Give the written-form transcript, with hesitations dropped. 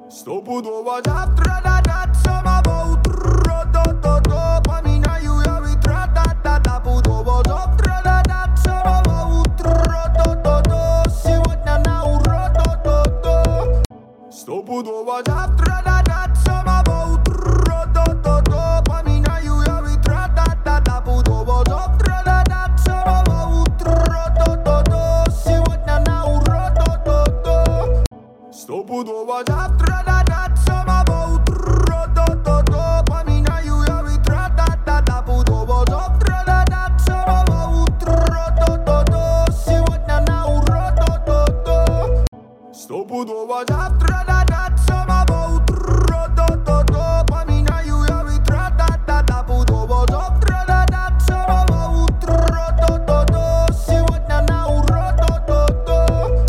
Стопудово завтра дадат самого утра. То-то-то, поменяю я ветра. Да-да-да, пудово завтра дадат самого утра. То-то-то, сегодня на ура. То-то-то, стопудово завтра дадат самого утра. То-то-то, поменяю я ветра. Да-да-да, пудово завтра дадат самого утра. То-то-то, сегодня на ура. То-то-то, стопудово завтра дадат самого утра. То-то-то, поменяю я ветра. Да-да-да, пудово завтра дадат самого утра. То-то-то, сегодня на ура. То-то-то, стопудово завтра.